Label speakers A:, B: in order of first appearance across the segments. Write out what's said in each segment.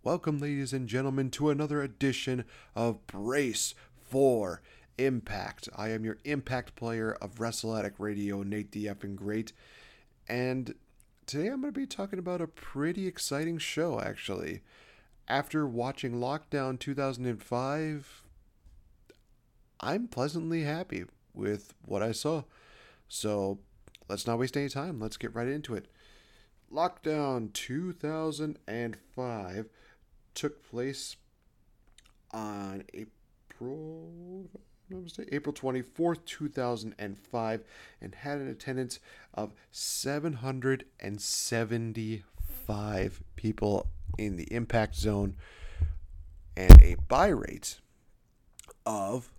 A: Welcome, ladies and gentlemen, to another edition of Brace for Impact. I am your Impact player of WrestleAddict Radio, Nate the Effing Great, and today I'm going to be talking about a pretty exciting show, actually. After watching Lockdown 2005, I'm pleasantly happy with what I saw. So let's not waste any time. Let's get right into it. Lockdown 2005 took place on April 24th, 2005, and had an attendance of 775 people in the impact zone and a buy rate of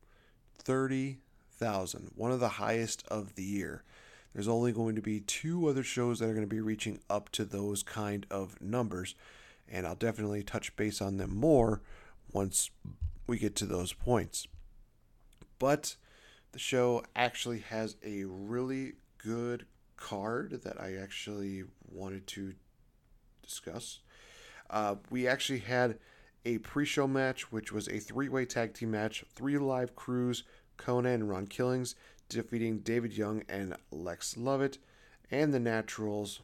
A: 30,000, one of the highest of the year. There's only going to be two other shows that are going to be reaching up to those kind of numbers, and I'll definitely touch base on them more once we get to those points. But the show actually has a really good card that I actually wanted to discuss. We actually had a pre-show match, which was a three-way tag team match, 3 live crews, Kona and Ron Killings, defeating David Young and Lex Lovett, and the Naturals.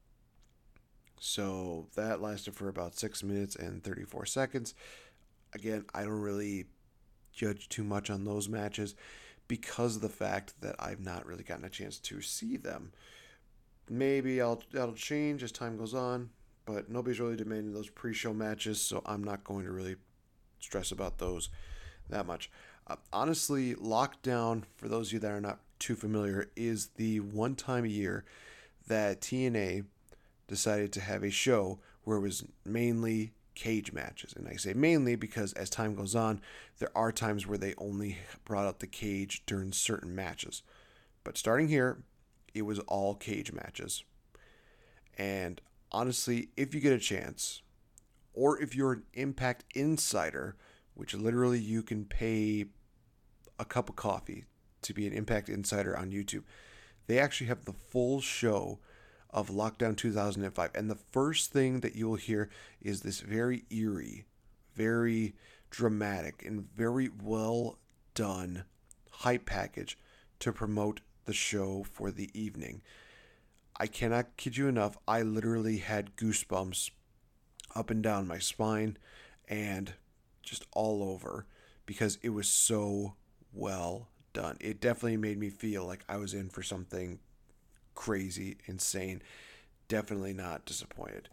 A: So that lasted for about 6 minutes and 34 seconds. Again, I don't really judge too much on those matches because of the fact that I've not really gotten a chance to see them. Maybe that'll change as time goes on, but nobody's really demanding those pre-show matches, so I'm not going to really stress about those that much. Honestly, Lockdown, for those of you that are not too familiar, is the one time a year that TNA decided to have a show where it was mainly cage matches. And I say mainly because as time goes on, there are times where they only brought out the cage during certain matches. But starting here, it was all cage matches. And honestly, if you get a chance, or if you're an Impact Insider, which literally you can pay a cup of coffee to be an Impact Insider on YouTube, they actually have the full show of Lockdown 2005. And the first thing that you will hear is this very eerie, very dramatic, and very well done hype package to promote the show for the evening. I cannot kid you enough, I literally had goosebumps up and down my spine and just all over because it was so well done. It definitely made me feel like I was in for something crazy, insane. Definitely not disappointed.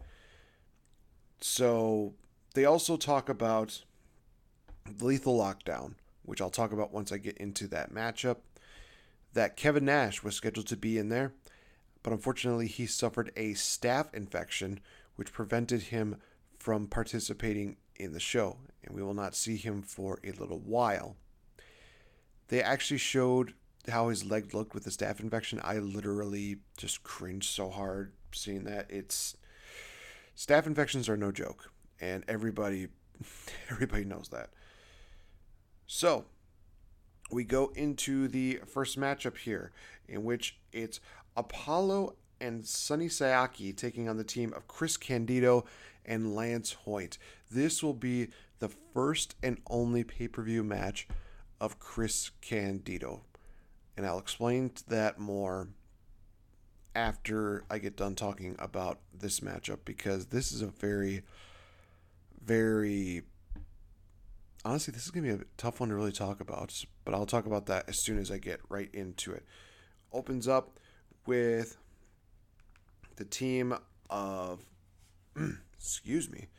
A: So they also talk about Lethal Lockdown, which I'll talk about once I get into that matchup, that Kevin Nash was scheduled to be in there, but unfortunately he suffered a staph infection which prevented him from participating in the show, and we will not see him for a little while. They actually showed how his leg looked with the staph infection. I literally just cringed so hard seeing that. Staph infections are no joke, and everybody knows that. So we go into the first matchup here, in which it's Apollo and Sonny Sayaki taking on the team of Chris Candido and Lance Hoyt. This will be the first and only pay-per-view match of Chris Candido. And I'll explain that more after I get done talking about this matchup, because this is a very, very... Honestly, this is going to be a tough one to really talk about, but I'll talk about that as soon as I get right into it. Opens up with the team of... excuse me.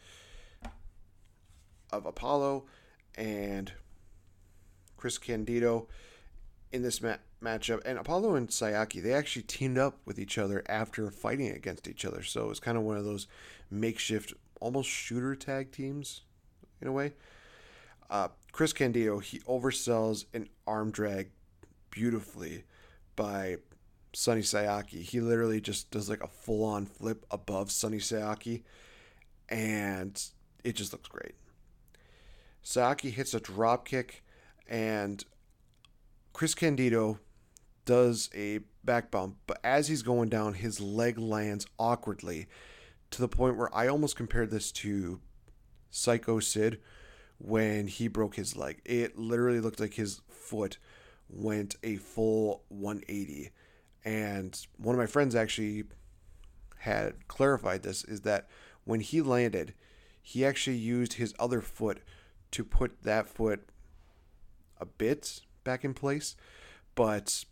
A: Of Apollo and Chris Candido in this matchup. And Apollo and Sayaki, they actually teamed up with each other after fighting against each other. So it's kind of one of those makeshift, almost shooter tag teams in a way. Chris Candido, he oversells an arm drag beautifully by Sonny Sayaki. He literally just does like a full-on flip above Sonny Sayaki, and it just looks great. Sayaki hits a drop kick, and Chris Candido does a back bump, but as he's going down, his leg lands awkwardly to the point where I almost compared this to Psycho Sid when he broke his leg. It literally looked like his foot went a full 180. And one of my friends actually had clarified this, is that when he landed, he actually used his other foot to put that foot a bit back in place, but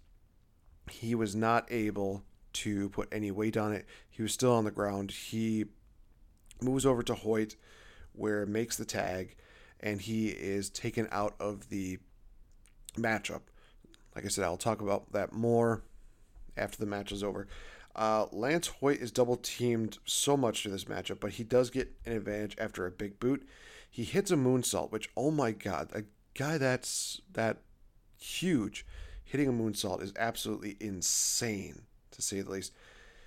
A: he was not able to put any weight on it. He was still on the ground. He moves over to Hoyt, where it makes the tag, and he is taken out of the matchup. Like I said, I'll talk about that more after the match is over. Lance Hoyt is double teamed so much through this matchup, but he does get an advantage after a big boot. He hits a moonsault, which, oh my god, a guy that's that huge hitting a moonsault is absolutely insane, to say the least.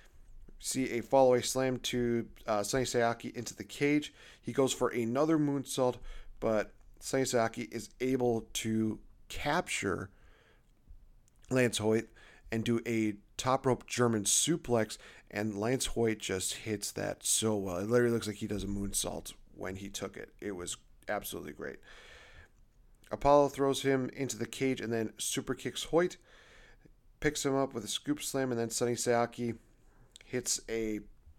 A: See a follow-away slam to Sonny Sayaki into the cage. He goes for another moonsault, but Sonny Sayaki is able to capture Lance Hoyt and do a top rope German suplex, and Lance Hoyt just hits that so well. It literally looks like he does a moonsault when he took it. It was absolutely great. Apollo throws him into the cage and then super kicks Hoyt, picks him up with a scoop slam, and then Sonny Sayaki hits a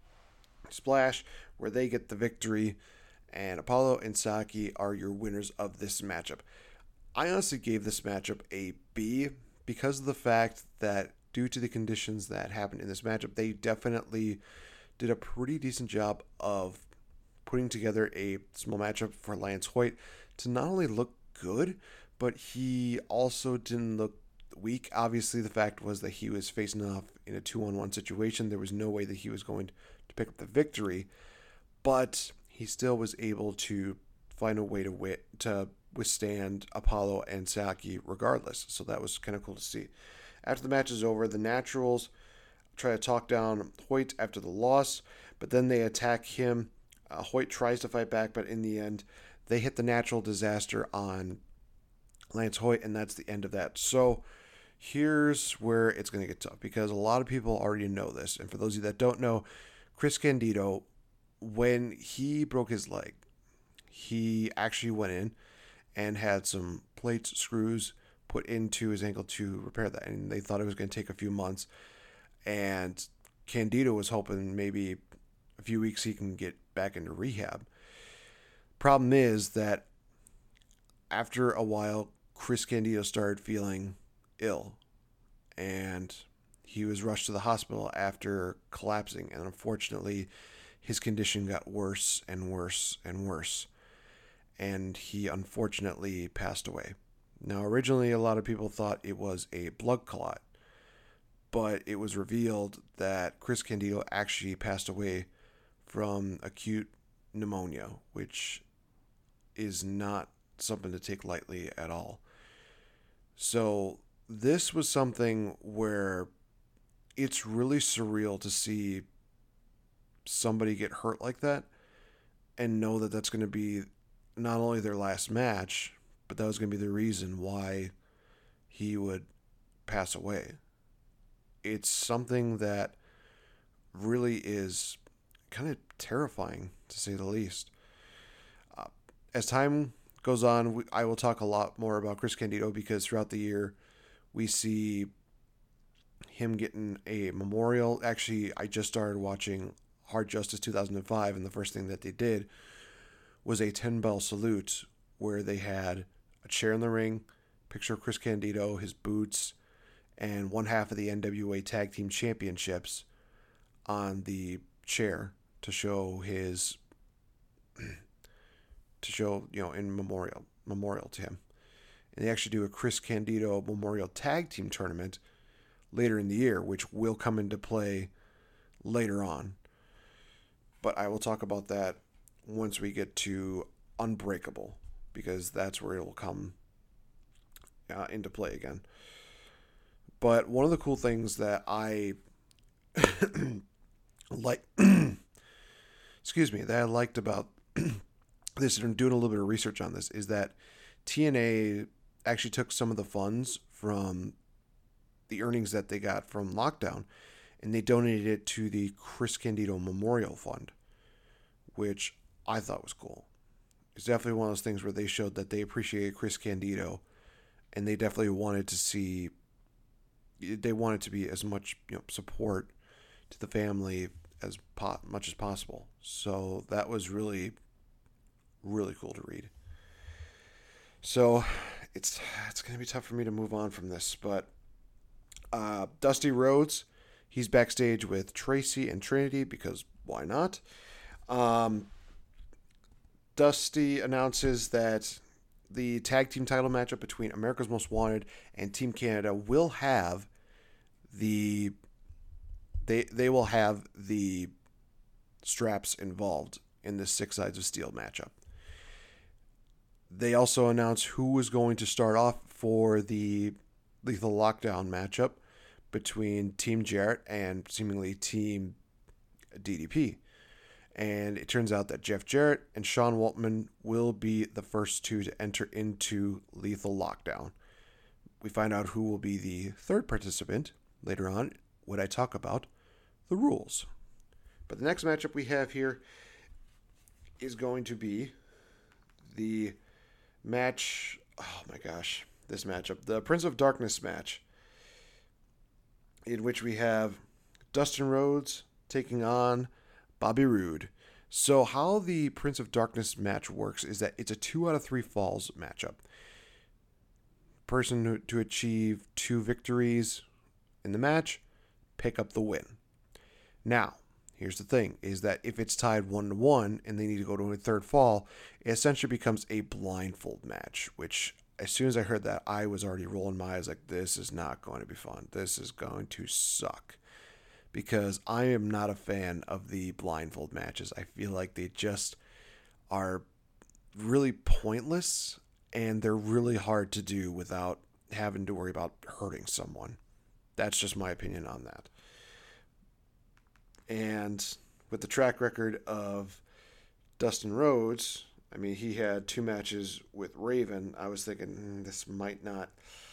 A: splash where they get the victory, and Apollo and Sayaki are your winners of this matchup. I honestly gave this matchup a B because of the fact that due to the conditions that happened in this matchup, they definitely did a pretty decent job of putting together a small matchup for Lance Hoyt to not only look good, but he also didn't look weak. Obviously, the fact was that he was facing off in a 2-on-1 situation. There was no way that he was going to pick up the victory, but he still was able to find a way to withstand Apollo and Sayaki regardless. So that was kind of cool to see. After the match is over, the Naturals try to talk down Hoyt after the loss, but then they attack him. Hoyt tries to fight back, but in the end, they hit the natural disaster on Lance Hoyt, and that's the end of that. So here's where it's going to get tough, because a lot of people already know this. And for those of you that don't know, Chris Candido, when he broke his leg, he actually went in and had some plates, screws put into his ankle to repair that. And they thought it was going to take a few months. And Candido was hoping maybe a few weeks he can get back into rehab. Problem is that after a while, Chris Candido started feeling ill, and he was rushed to the hospital after collapsing, and unfortunately his condition got worse and worse and worse, and he unfortunately passed away. Now, originally a lot of people thought it was a blood clot, but it was revealed that Chris Candido actually passed away from acute pneumonia, which is not something to take lightly at all. So this was something where it's really surreal to see somebody get hurt like that and know that that's going to be not only their last match, but that was going to be the reason why he would pass away. It's something that really is kind of terrifying, to say the least. As time goes on, I will talk a lot more about Chris Candido, because throughout the year we see him getting a memorial. Actually, I just started watching Hard Justice 2005, and the first thing that they did was a 10-bell salute where they had a chair in the ring, picture of Chris Candido, his boots, and one half of the NWA Tag Team Championships on the chair to show his in memorial to him. And they actually do a Chris Candido Memorial Tag Team Tournament later in the year, which will come into play later on. But I will talk about that once we get to Unbreakable, because that's where it will come into play again. But one of the cool things that I that I liked about this, and doing a little bit of research on this, is that TNA actually took some of the funds from the earnings that they got from Lockdown, and they donated it to the Chris Candido Memorial Fund, which I thought was cool. it's definitely one of those things where they showed that they appreciated Chris Candido, and they definitely wanted to see, they wanted to be as much support to the family as much as possible. So that was really, really cool to read. So it's going to be tough for me to move on from this, but Dusty Rhodes, he's backstage with Tracy and Trinity because why not? Dusty announces that the tag team title matchup between America's Most Wanted and Team Canada will have the they will have the straps involved in this Six Sides of Steel matchup. They also announce who is going to start off for the Lethal Lockdown matchup between Team Jarrett and seemingly Team DDP. And it turns out that Jeff Jarrett and Sean Waltman will be the first two to enter into Lethal Lockdown. We find out who will be the third participant later on when I talk about the rules. But the next matchup we have here is going to be the match. Oh my gosh, this matchup. The Prince of Darkness match, in which we have Dustin Rhodes taking on Bobby Roode. So how the Prince of Darkness match works is that it's a 2 out of 3 falls matchup. Person to achieve 2 victories in the match, pick up the win. Now, here's the thing, is that if it's tied 1-1 and they need to go to a third fall, it essentially becomes a blindfold match, which as soon as I heard that, I was already rolling my eyes like, this is not going to be fun. This is going to suck. Because I am not a fan of the blindfold matches. I feel like they just are really pointless, and they're really hard to do without having to worry about hurting someone. That's just my opinion on that. And with the track record of Dustin Rhodes, I mean, he had 2 matches with Raven. I was thinking this might not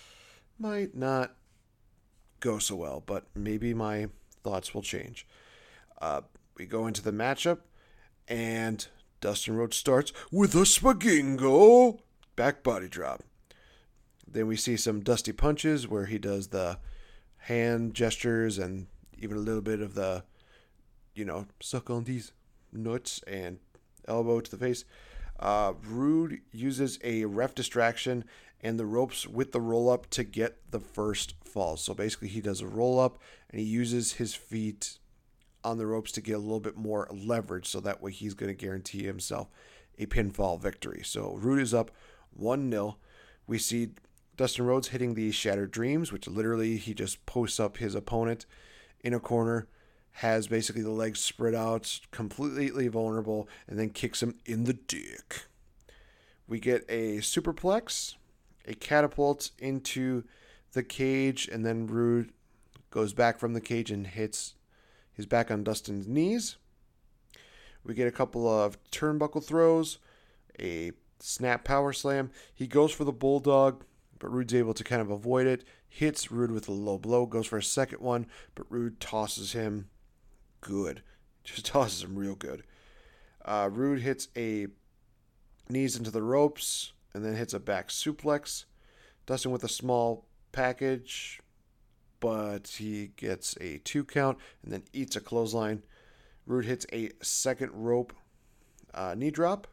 A: go so well, but maybe my thoughts will change. We go into the matchup, and Dustin Rhodes starts with a Spagingo back body drop. Then we see some Dusty punches where he does the hand gestures and even a little bit of the, suck on these nuts and elbow to the face. Roode uses a ref distraction and the ropes with the roll up to get the first fall. So basically he does a roll up and he uses his feet on the ropes to get a little bit more leverage, so that way he's going to guarantee himself a pinfall victory. So Roode is up 1-0. We see Dustin Rhodes hitting the Shattered Dreams, which literally he just posts up his opponent in a corner, has basically the legs spread out, completely vulnerable, and then kicks him in the dick. We get a superplex, a catapult into the cage, and then Roode goes back from the cage and hits his back on Dustin's knees. We get a couple of turnbuckle throws, a snap power slam. He goes for the bulldog, but Roode's able to kind of avoid it. Hits Roode with a low blow, goes for a second one, but Roode tosses him good. Just tosses him real good. Roode hits a knees into the ropes and then hits a back suplex. Dustin with a small package, but he gets a 2 count and then eats a clothesline. Roode hits a second rope knee drop.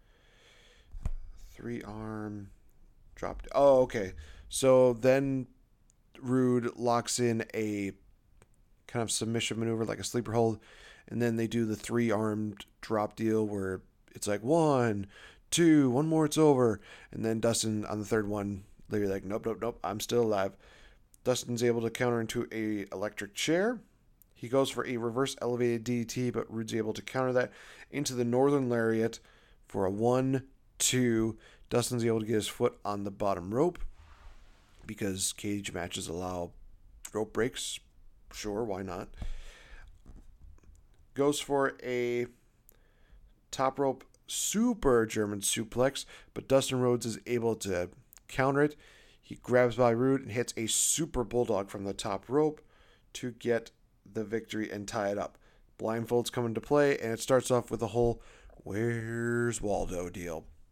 A: 3-arm drop. Oh, okay. So then Roode locks in a kind of submission maneuver, like a sleeper hold, and then they do the 3-armed drop deal where it's like 1, 2, one more, it's over. And then Dustin on the third one, they're like, nope, I'm still alive. Dustin's able to counter into a electric chair. He goes for a reverse elevated DDT, but Roode's able to counter that into the Northern Lariat for a 1, 2. Dustin's able to get his foot on the bottom rope because cage matches allow rope breaks. Sure, why not? Goes for a top rope super German suplex, but Dustin Rhodes is able to counter it. He grabs by Roode and hits a super bulldog from the top rope to get the victory and tie it up. Blindfolds come into play, and it starts off with a whole "Where's Waldo" deal.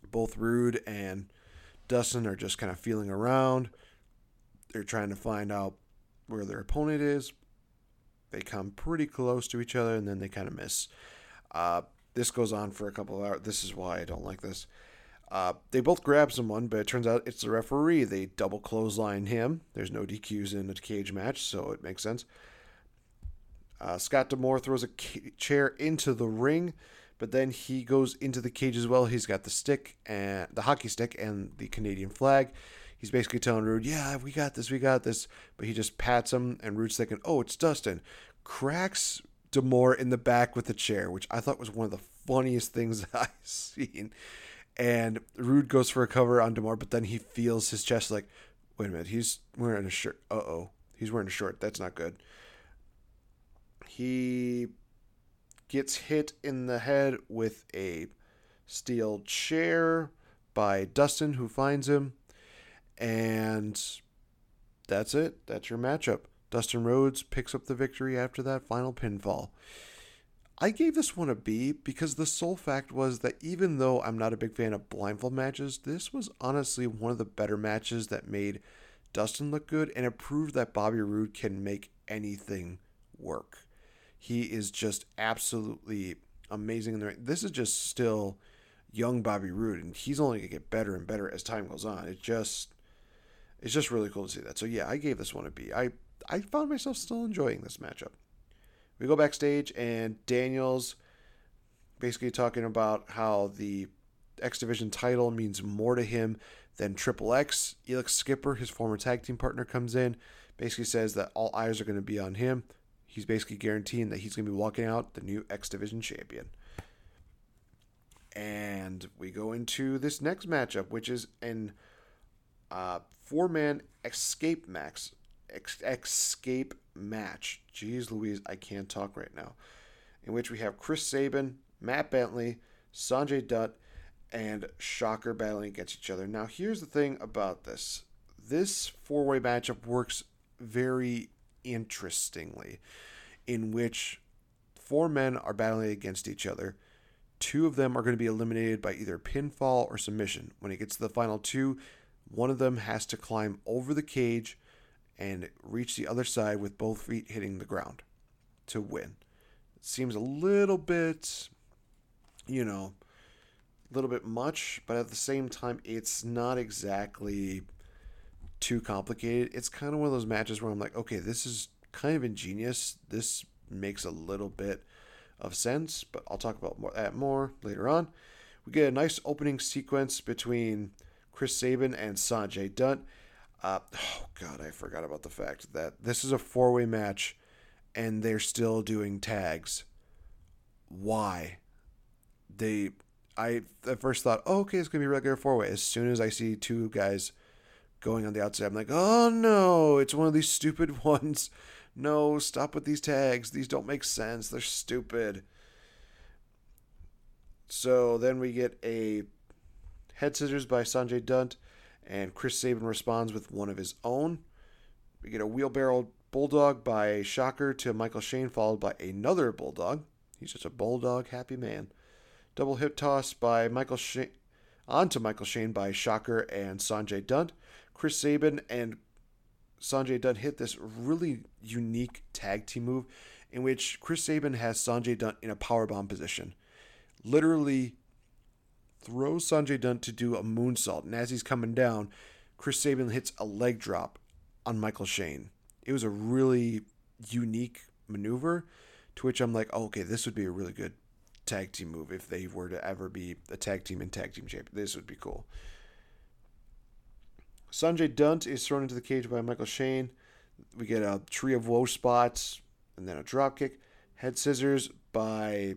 A: Both Rude and Dustin are just kind of feeling around. They're trying to find out where their opponent is. They come pretty close to each other, and then they kind of miss. This goes on for a couple of hours. This is why I don't like this. They both grab someone, but it turns out it's the referee. They double clothesline him. There's no DQs in a cage match, so it makes sense. Scott D'Amore throws a chair into the ring, but then he goes into the cage as well. He's got the stick and the hockey stick and the Canadian flag. He's basically telling Rude, "Yeah, we got this. But he just pats him, and Rude's thinking, "Oh, it's Dustin." Cracks D'Amore in the back with the chair, which I thought was one of the funniest things I've seen. And Rude goes for a cover on D'Amore, but then he feels his chest like, wait a minute, he's wearing a shirt. He's wearing a short. That's not good. He gets hit in the head with a steel chair by Dustin, who finds him. And that's it. That's your matchup. Dustin Rhodes picks up the victory after that final pinfall. I gave this one a B because the sole fact was that even though I'm not a big fan of blindfold matches, this was honestly one of the better matches that made Dustin look good, and it proved that Bobby Roode can make anything work. He is just absolutely amazing in the ring. This is just still young Bobby Roode, and he's only going to get better and better as time goes on. It's just really cool to see that. So yeah, I gave this one a B. I found myself still enjoying this matchup. We go backstage, and Daniels basically talking about how the X Division title means more to him than Triple X. Elix Skipper, his former tag team partner, comes in, basically says that all eyes are going to be on him. He's basically guaranteeing that he's going to be walking out the new X Division champion. And we go into this next matchup, which is an four-man escape match. Jeez Louise, I can't talk right now. In which we have Chris Sabin, Matt Bentley, Sanjay Dutt, and Shocker battling against each other. Now, here's the thing about this. This four-way matchup works very interestingly, in which four men are battling against each other. Two of them are going to be eliminated by either pinfall or submission. When it gets to the final two, one of them has to climb over the cage and reach the other side with both feet hitting the ground to win. It seems a little bit, a little bit much, but at the same time, it's not exactly too complicated. It's kind of one of those matches where I'm like, okay, this is kind of ingenious. This makes a little bit of sense, but I'll talk about that more later on. We get a nice opening sequence between Chris Sabin and Sanjay Dutt. I forgot about the fact that this is a four-way match and they're still doing tags. Why? I at first thought, okay, it's going to be regular four-way. As soon as I see two guys going on the outside, I'm like, oh no, it's one of these stupid ones. No, stop with these tags. These don't make sense. They're stupid. So then we get a head scissors by Sanjay Dutt, and Chris Sabin responds with one of his own. We get a wheelbarrow bulldog by Shocker to Michael Shane, followed by another bulldog. He's just a bulldog happy man. Double hip toss by Michael Shane onto Michael Shane by Shocker and Sanjay Dutt. Chris Sabin and Sanjay Dutt hit this really unique tag team move in which Chris Sabin has Sanjay Dutt in a powerbomb position. Literally throws Sanjay Dutt to do a moonsault, and as he's coming down, Chris Sabin hits a leg drop on Michael Shane. It was a really unique maneuver, to which I'm like, oh, okay, this would be a really good tag team move if they were to ever be a tag team and tag team champion. This would be cool. Sanjay Dutt is thrown into the cage by Michael Shane. We get a tree of woe spots and then a drop kick. Head scissors by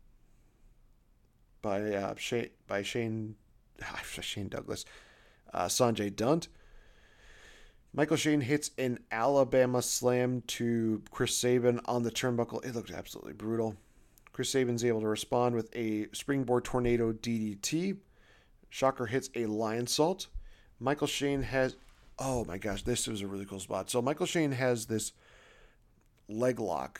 A: Shane Douglas. Sanjay Dutt. Michael Shane hits an Alabama slam to Chris Sabin on the turnbuckle. It looked absolutely brutal. Chris Sabin's able to respond with a springboard tornado DDT. Shocker hits a lion salt. Michael Shane has... Oh my gosh, this was a really cool spot. So Michael Shane has this leg lock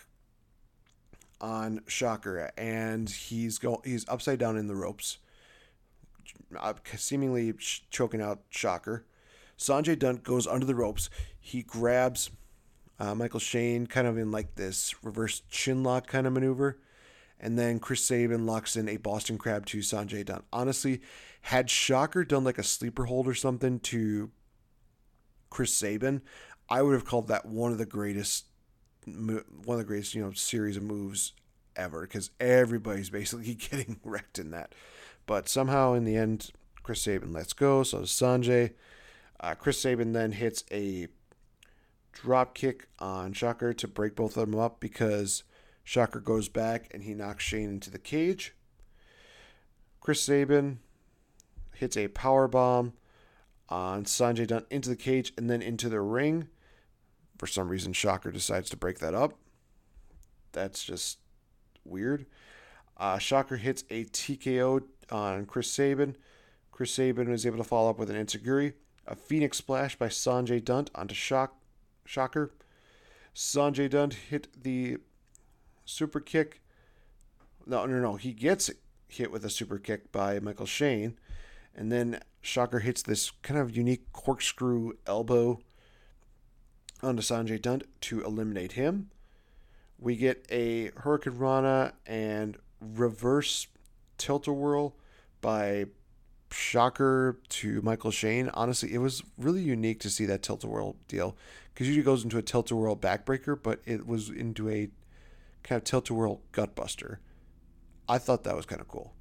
A: on Shocker, and he's upside down in the ropes. seemingly choking out Shocker. Sanjay Dutt goes under the ropes. He grabs Michael Shane kind of in like this reverse chin lock kind of maneuver. And then Chris Sabin locks in a Boston Crab to Sanjay Dutt. Honestly, had Shocker done like a sleeper hold or something to Chris Sabin, I would have called that one of the greatest, series of moves ever, because everybody's basically getting wrecked in that. But somehow in the end, Chris Sabin lets go. So does Sanjay. Chris Sabin then hits a drop kick on Shocker to break both of them up because Shocker goes back and he knocks Shane into the cage. Chris Sabin hits a power bomb on Sanjay Dutt into the cage and then into the ring. For some reason, Shocker decides to break that up. That's just weird. Shocker hits a TKO on Chris Sabin. Chris Sabin was able to follow up with an enziguri. A Phoenix Splash by Sanjay Dutt onto Shocker. Sanjay Dutt hit the super kick. No. He gets hit with a super kick by Michael Shane. And then Shocker hits this kind of unique corkscrew elbow onto Sanjay Dutt to eliminate him. We get a Hurricane Rana and reverse tilt-a-whirl by Shocker to Michael Shane. Honestly, it was really unique to see that tilt-a-whirl deal, because usually it goes into a tilt-a-whirl backbreaker, but it was into a kind of tilt-a-whirl gutbuster. I thought that was kind of cool.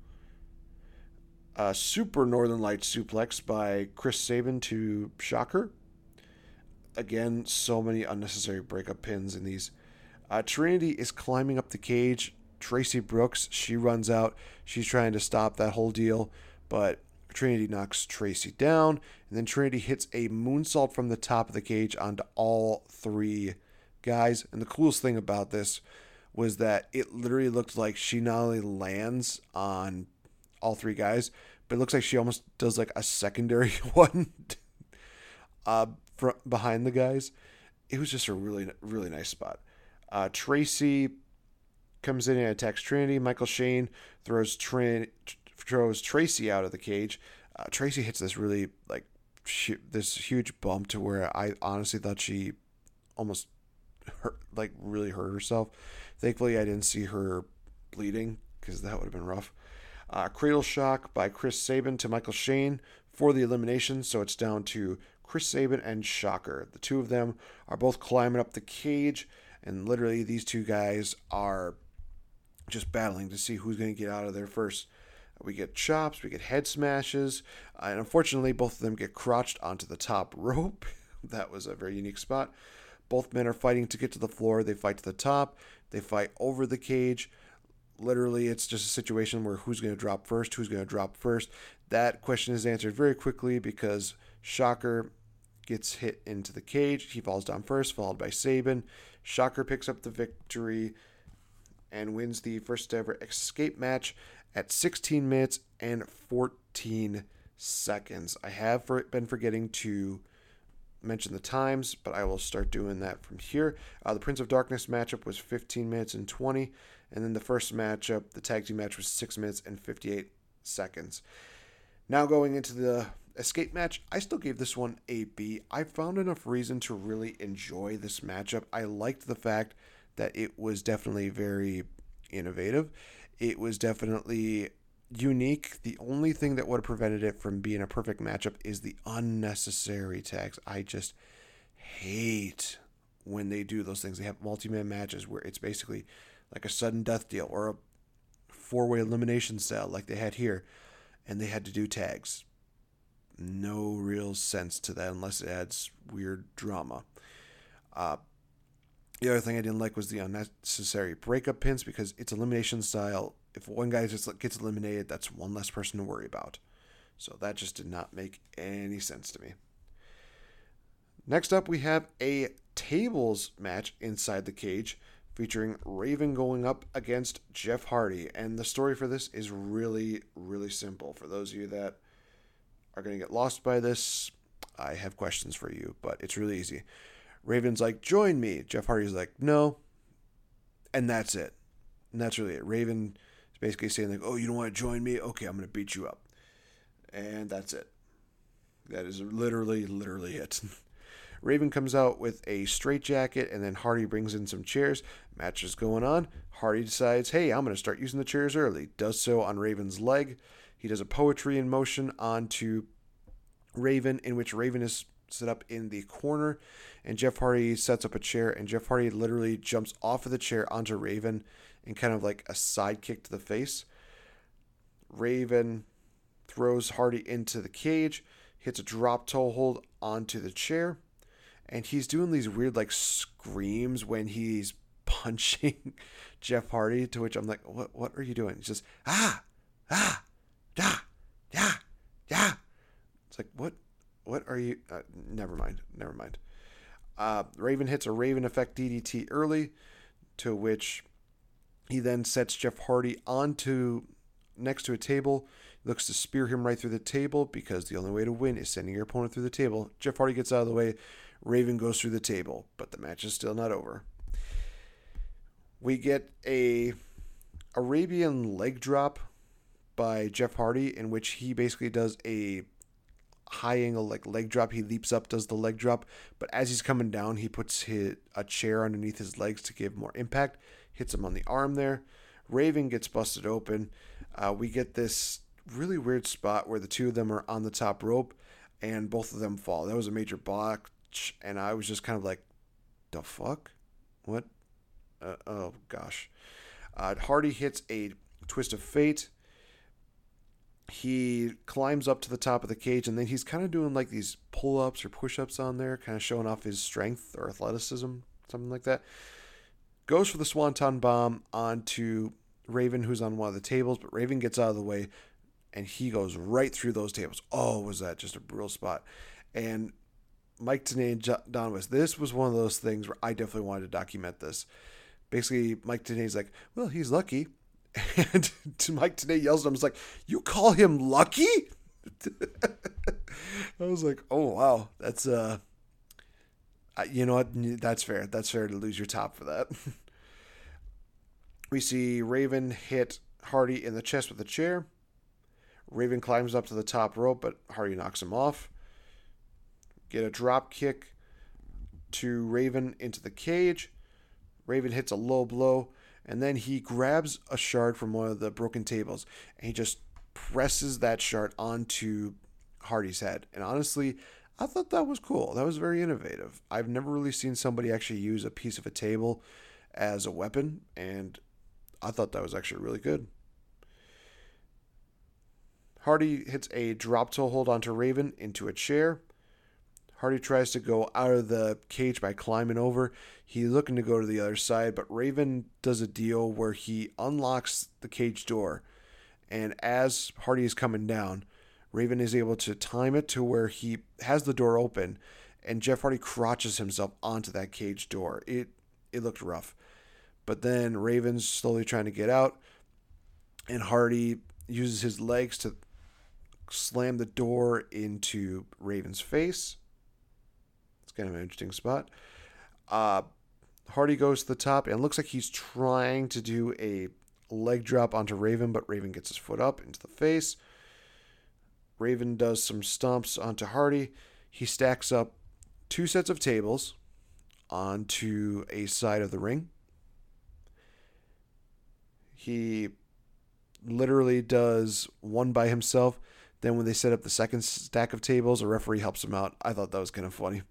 A: Super Northern Lights suplex by Chris Sabin to Shocker. Again, so many unnecessary breakup pins in these. Trinity is climbing up the cage. Tracy Brooks, she runs out. She's trying to stop that whole deal, but Trinity knocks Tracy down, and then Trinity hits a moonsault from the top of the cage onto all three guys. And the coolest thing about this was that it literally looked like she not only lands on all three guys, but it looks like she almost does like a secondary one behind the guys. It was just a really, really nice spot. Tracy comes in and attacks Trinity. Michael Shane throws Tracy out of the cage. Tracy hits this really this huge bump to where I honestly thought she almost really hurt herself. Thankfully, I didn't see her bleeding, because that would have been rough. Cradle shock by Chris Sabin to Michael Shane for the elimination. So it's down to Chris Sabin and Shocker. The two of them are both climbing up the cage, and literally these two guys are just battling to see who's going to get out of there first. We get chops, we get head smashes, and unfortunately both of them get crotched onto the top rope. That was a very unique spot. Both men are fighting to get to the floor. They fight to the top. They fight over the cage. Literally, it's just a situation where who's going to drop first. That question is answered very quickly because Shocker gets hit into the cage. He falls down first, followed by Sabin. Shocker picks up the victory and wins the first ever escape match at 16 minutes and 14 seconds. I have been forgetting to mention the times, but I will start doing that from here. The Prince of Darkness matchup was 15 minutes and 20, and then the first matchup, the tag team match, was 6 minutes and 58 seconds. Now going into the escape match, I still gave this one a B. I found enough reason to really enjoy this matchup. I liked the fact that it was definitely very innovative. It was definitely unique. The only thing that would have prevented it from being a perfect matchup is the unnecessary tags. I just hate when they do those things. They have multi-man matches where it's basically like a sudden death deal or a four-way elimination style like they had here, and they had to do tags. No real sense to that unless it adds weird drama. The other thing I didn't like was the unnecessary breakup pins, because it's elimination style. If one guy just gets eliminated, that's one less person to worry about. So that just did not make any sense to me. Next up, we have a tables match inside the cage featuring Raven going up against Jeff Hardy. And the story for this is really, really simple. For those of you that are going to get lost by this, I have questions for you, but it's really easy. Raven's like, join me. Jeff Hardy's like, no. And that's it. And that's really it. Raven is basically saying, like, oh, you don't want to join me? Okay, I'm going to beat you up. And that's it. That is literally it. Raven comes out with a straitjacket, and then Hardy brings in some chairs. Match is going on. Hardy decides, hey, I'm going to start using the chairs early. Does so on Raven's leg. He does a poetry in motion onto Raven, in which Raven is set up in the corner, and Jeff Hardy sets up a chair, and Jeff Hardy literally jumps off of the chair onto Raven in kind of like a side kick to the face. Raven throws Hardy into the cage, hits a drop toe hold onto the chair, and he's doing these weird like screams when he's punching Jeff Hardy, to which I'm like, what are you doing? He's just, yeah. It's like, what are you? Never mind. Raven hits a Raven effect DDT early, to which he then sets Jeff Hardy next to a table, looks to spear him right through the table, because the only way to win is sending your opponent through the table. Jeff Hardy gets out of the way. Raven goes through the table, but the match is still not over. We get a Arabian leg drop by Jeff Hardy, in which he basically does a high angle like leg drop. He leaps up, does the leg drop, but as he's coming down, he puts a chair underneath his legs to give more impact. Hits him on the arm there. Raven gets busted open. We get this really weird spot where the two of them are on the top rope, and both of them fall. That was a major botch, and I was just kind of like, the fuck? What? Oh, gosh. Hardy hits a twist of fate. He climbs up to the top of the cage, and then he's kind of doing like these pull-ups or push-ups on there, kind of showing off his strength or athleticism, something like that. Goes for the Swanton Bomb onto Raven, who's on one of the tables, but Raven gets out of the way, and he goes right through those tables. Oh, was that just a brutal spot. And Mike Tenay and Don West, this was one of those things where I definitely wanted to document this. Basically, Mike Tenay's like, well, he's lucky. And Mike Tenay yells at him, he's like, you call him lucky? I was like, oh, wow. That's, you know what? That's fair. That's fair to lose your top for that. We see Raven hit Hardy in the chest with a chair. Raven climbs up to the top rope, but Hardy knocks him off. Get a drop kick to Raven into the cage. Raven hits a low blow, and then he grabs a shard from one of the broken tables, and he just presses that shard onto Hardy's head. And honestly, I thought that was cool. That was very innovative. I've never really seen somebody actually use a piece of a table as a weapon, and I thought that was actually really good. Hardy hits a drop toe hold onto Raven into a chair. Hardy tries to go out of the cage by climbing over. He's looking to go to the other side, but Raven does a deal where he unlocks the cage door. And as Hardy is coming down, Raven is able to time it to where he has the door open, and Jeff Hardy crotches himself onto that cage door. It looked rough. But then Raven's slowly trying to get out, and Hardy uses his legs to slam the door into Raven's face. It's kind of an interesting spot. Hardy goes to the top, and it looks like he's trying to do a leg drop onto Raven, but Raven gets his foot up into the face. Raven does some stomps onto Hardy. He stacks up 2 sets of tables onto a side of the ring. He literally does one by himself. Then when they set up the second stack of tables, a referee helps him out. I thought that was kind of funny.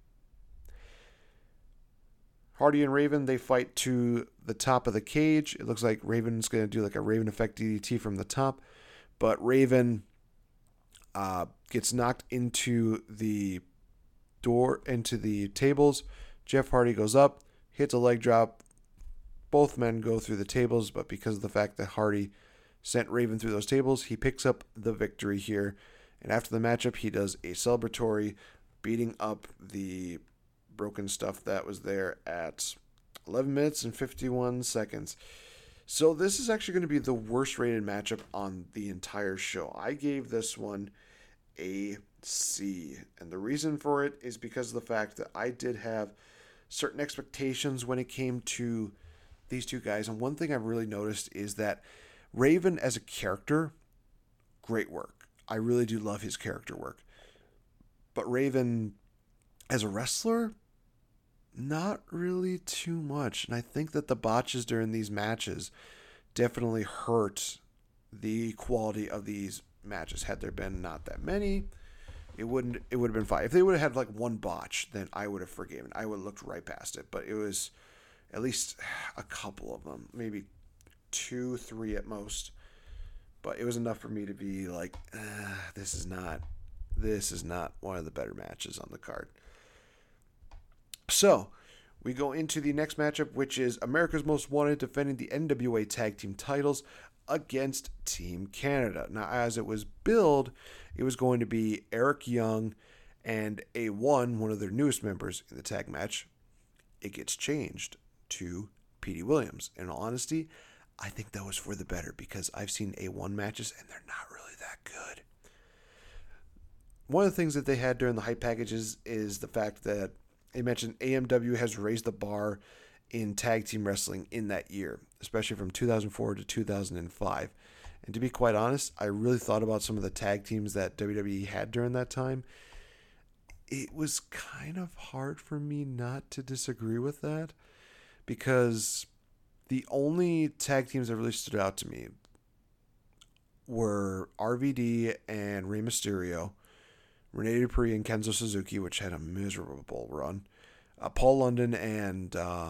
A: Hardy and Raven, they fight to the top of the cage. It looks like Raven's going to do like a Raven effect DDT from the top. But Raven gets knocked into the door, into the tables. Jeff Hardy goes up, hits a leg drop. Both men go through the tables, but because of the fact that Hardy sent Raven through those tables, he picks up the victory here. And after the matchup, he does a celebratory, beating up the broken stuff that was there at 11 minutes and 51 seconds. So this is actually going to be the worst rated matchup on the entire show. I gave this one a C. And the reason for it is because of the fact that I did have certain expectations when it came to these two guys. And one thing I've really noticed is that Raven as a character, great work. I really do love his character work. But Raven, as a wrestler, not really too much. And I think that the botches during these matches definitely hurt the quality of these matches. Had there been not that many, it would have been fine. If they would have had like one botch, then I would have forgiven. I would have looked right past it. But it was at least a couple of them, maybe 2, 3 at most. But it was enough for me to be like, this is not one of the better matches on the card. So we go into the next matchup, which is America's Most Wanted defending the NWA Tag Team titles against Team Canada. Now, as it was billed, it was going to be Eric Young and A1, one of their newest members in the tag match. It gets changed to Petey Williams. In all honesty, I think that was for the better because I've seen A1 matches and they're not really that good. One of the things that they had during the hype packages is the fact that they mentioned AMW has raised the bar in tag team wrestling in that year, especially from 2004 to 2005. And to be quite honest, I really thought about some of the tag teams that WWE had during that time. It was kind of hard for me not to disagree with that because the only tag teams that really stood out to me were RVD and Rey Mysterio, Rene Dupree and Kenzo Suzuki, which had a miserable run, Paul London and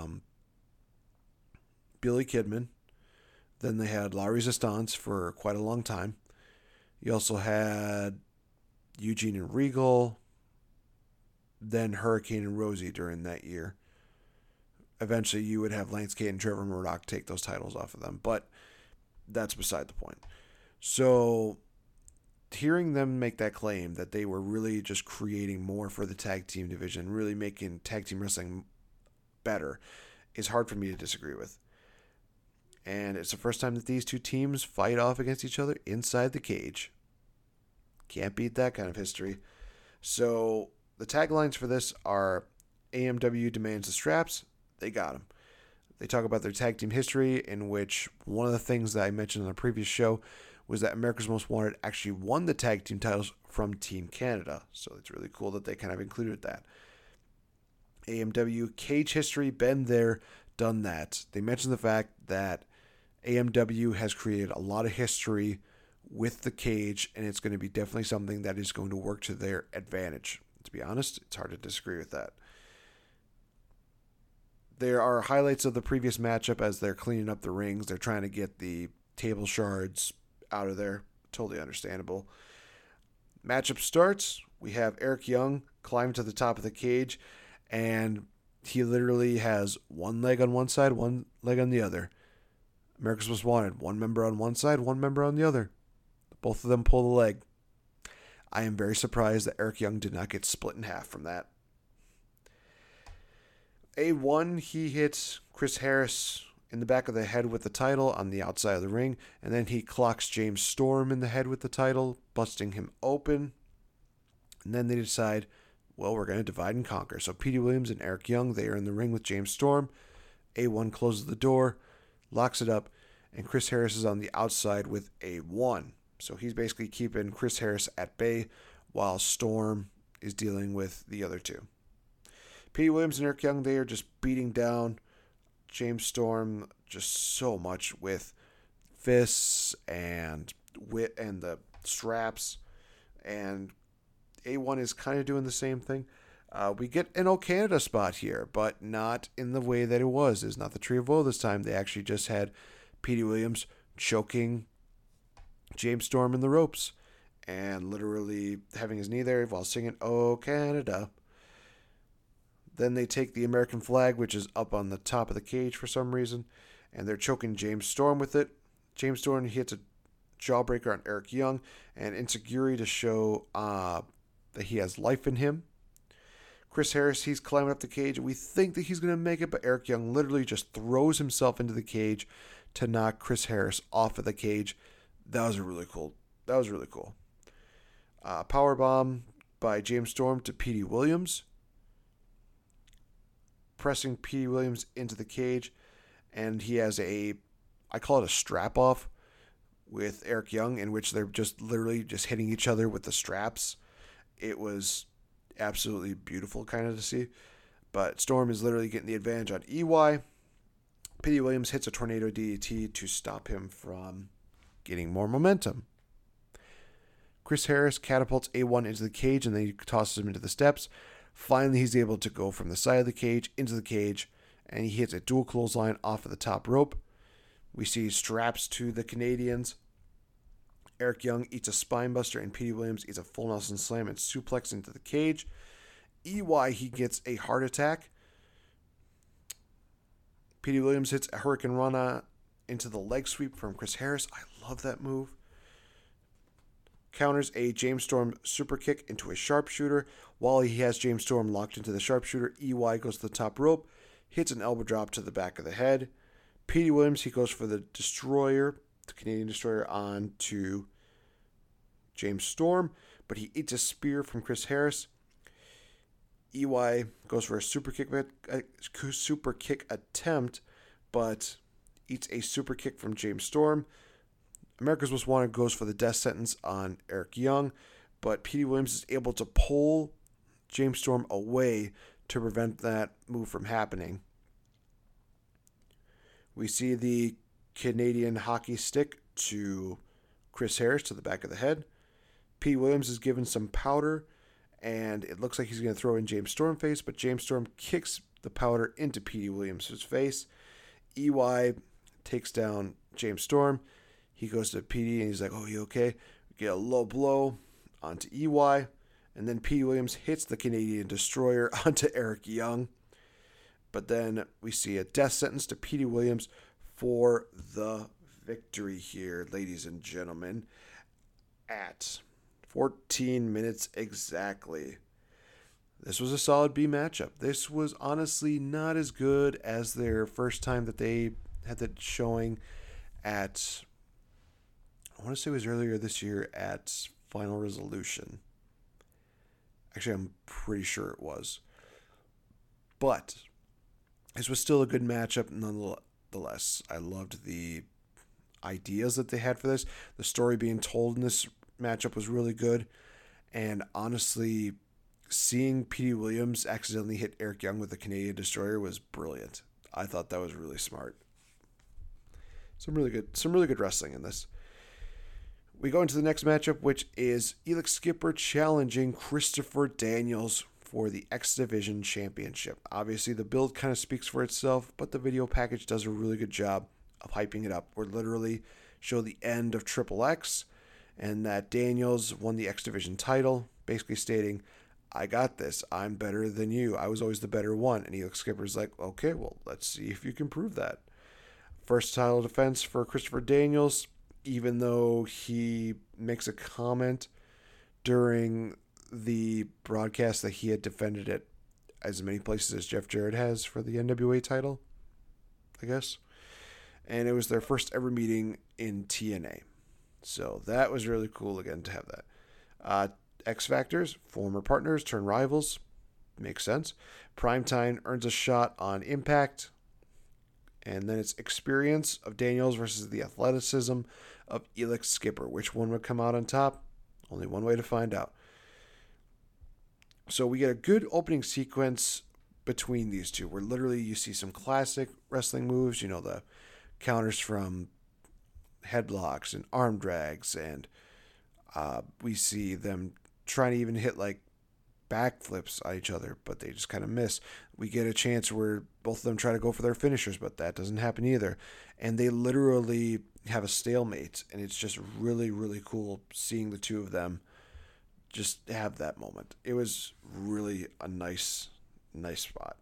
A: Billy Kidman. Then they had La Resistance for quite a long time. You also had Eugene and Regal, then Hurricane and Rosie during that year. Eventually, you would have Lance Cade and Trevor Murdoch take those titles off of them, but that's beside the point. So, hearing them make that claim that they were really just creating more for the tag team division, really making tag team wrestling better, is hard for me to disagree with. And it's the first time that these two teams fight off against each other inside the cage. Can't beat that kind of history. So, the taglines for this are AMW demands the straps. They got them. They talk about their tag team history, in which one of the things that I mentioned on the previous show was that America's Most Wanted actually won the tag team titles from Team Canada. So it's really cool that they kind of included that. AMW cage history, been there, done that. They mentioned the fact that AMW has created a lot of history with the cage, and it's going to be definitely something that is going to work to their advantage. To be honest, it's hard to disagree with that. There are highlights of the previous matchup as they're cleaning up the rings. They're trying to get the table shards out of there. Totally understandable. Matchup starts. We have Eric Young climb to the top of the cage, and he literally has one leg on one side, one leg on the other. America's Most Wanted, one member on one side, one member on the other. Both of them pull the leg. I am very surprised that Eric Young did not get split in half from that. A1, he hits Chris Harris in the back of the head with the title on the outside of the ring, and then he clocks James Storm in the head with the title, busting him open. And then they decide, well, we're going to divide and conquer. So Petey Williams and Eric Young, they are in the ring with James Storm. A1 closes the door, locks it up, and Chris Harris is on the outside with A1. So he's basically keeping Chris Harris at bay while Storm is dealing with the other two. Petey Williams and Eric Young, they are just beating down James Storm just so much with fists and wit and the straps. And A1 is kind of doing the same thing. We get an O Canada spot here, but not in the way that it was. It's not the Tree of Woe this time. They actually just had Petey Williams choking James Storm in the ropes and literally having his knee there while singing "Oh Canada." Then they take the American flag, which is up on the top of the cage for some reason, and they're choking James Storm with it. James Storm hits a jawbreaker on Eric Young and Insecurity to show that he has life in him. Chris Harris, he's climbing up the cage, and we think that he's going to make it, but Eric Young literally just throws himself into the cage to knock Chris Harris off of the cage. That was really cool. Powerbomb by James Storm to Petey Williams, pressing Petey Williams into the cage, and he has I call it a strap off, with Eric Young, in which they're just literally just hitting each other with the straps. It was absolutely beautiful kind of to see. But Storm is literally getting the advantage on EY. Petey Williams hits a tornado DDT to stop him from getting more momentum. Chris Harris catapults A1 into the cage and then he tosses him into the steps. Finally, he's able to go from the side of the cage into the cage, and he hits a dual clothesline off of the top rope. We see straps to the Canadians. Eric Young eats a spinebuster, and Petey Williams eats a full Nelson slam and suplex into the cage. EY, he gets a heart attack. Petey Williams hits a Hurricane Rana into the leg sweep from Chris Harris. I love that move. Counters a James Storm super kick into a sharpshooter. While he has James Storm locked into the sharpshooter, EY goes to the top rope, hits an elbow drop to the back of the head. Petey Williams, he goes for the Destroyer, the Canadian Destroyer, on to James Storm, but he eats a spear from Chris Harris. EY goes for a super kick attempt, but eats a super kick from James Storm. America's Most Wanted goes for the death sentence on Eric Young, but Petey Williams is able to pull James Storm away to prevent that move from happening. We see the Canadian hockey stick to Chris Harris to the back of the head. Petey Williams is given some powder, and it looks like he's going to throw in James Storm face, but James Storm kicks the powder into Petey Williams' face. EY takes down James Storm. He goes to Petey and he's like, "Oh, you okay?" We get a low blow onto EY, and then Petey Williams hits the Canadian Destroyer onto Eric Young. But then we see a death sentence to Petey Williams for the victory here, ladies and gentlemen, at 14 minutes exactly. This was a solid B matchup. This was honestly not as good as their first time that they had that showing at, I want to say it was earlier this year at Final Resolution. Actually, I'm pretty sure it was. But this was still a good matchup nonetheless. I loved the ideas that they had for this. The story being told in this matchup was really good. And honestly, seeing Petey Williams accidentally hit Eric Young with the Canadian Destroyer was brilliant. I thought that was really smart. Some really good wrestling in this. We go into the next matchup, which is Elix Skipper challenging Christopher Daniels for the X Division Championship. Obviously, the build kind of speaks for itself, but the video package does a really good job of hyping it up. We're literally show the end of Triple X, and that Daniels won the X Division title, basically stating, "I got this. I'm better than you. I was always the better one." And Elix Skipper's like, "Okay, well, let's see if you can prove that." First title defense for Christopher Daniels, even though he makes a comment during the broadcast that he had defended it as many places as Jeff Jarrett has for the NWA title, I guess. And it was their first ever meeting in TNA. So that was really cool again to have that. X Factors, former partners turn rivals. Makes sense. Primetime earns a shot on Impact. And then it's experience of Daniels versus the athleticism of Elix Skipper. Which one would come out on top? Only one way to find out. So we get a good opening sequence between these two, where literally you see some classic wrestling moves, the counters from headlocks and arm drags, and we see them trying to even hit like backflips at each other, but they just kind of miss. We get a chance where both of them try to go for their finishers, but that doesn't happen either. And they literally have a stalemate, and it's just really, really cool seeing the two of them just have that moment. It was really a nice spot.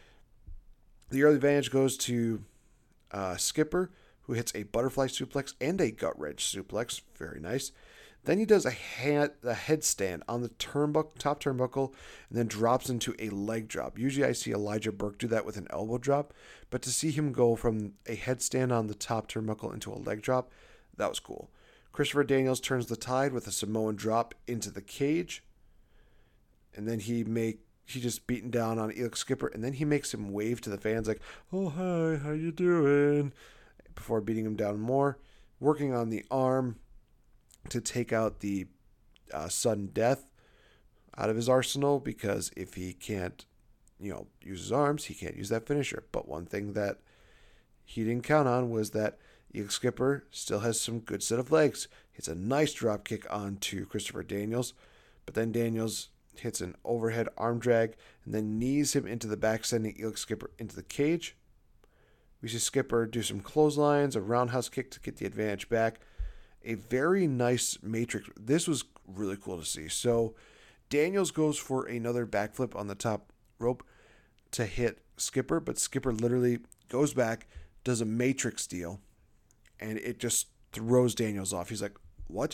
A: The early advantage goes to Skipper, who hits a butterfly suplex and a gut wrench suplex. Very nice. Then he does a headstand on the top turnbuckle and then drops into a leg drop. Usually I see Elijah Burke do that with an elbow drop, but to see him go from a headstand on the top turnbuckle into a leg drop, that was cool. Christopher Daniels turns the tide with a Samoan drop into the cage, and then he just beaten down on Elix Skipper, and then he makes him wave to the fans like, "Oh, hi, how you doing?" before beating him down more. working on the arm to take out the sudden death out of his arsenal, because if he can't, use his arms, he can't use that finisher. But one thing that he didn't count on was that Elix Skipper still has some good set of legs. Hits a nice drop kick onto Christopher Daniels, but then Daniels hits an overhead arm drag and then knees him into the back, sending Elix Skipper into the cage. We see Skipper do some clotheslines, a roundhouse kick to get the advantage back. A very nice matrix. This was really cool to see. So Daniels goes for another backflip on the top rope to hit Skipper, but Skipper literally goes back, does a matrix deal, and it just throws Daniels off. He's like, what?